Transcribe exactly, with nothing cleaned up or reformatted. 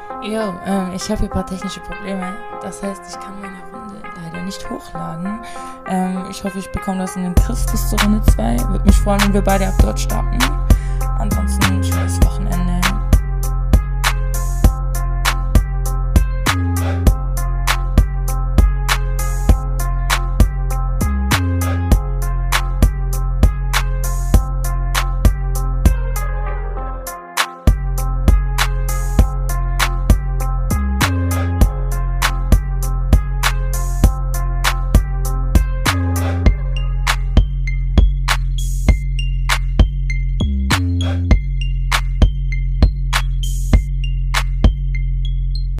Jo, ähm, ich habe hier ein paar technische Probleme. Das heißt, ich kann meine Runde leider nicht hochladen. Ähm, ich hoffe, ich bekomme das in den Griff bis zur Runde zwei. Würde mich freuen, wenn wir beide ab dort starten.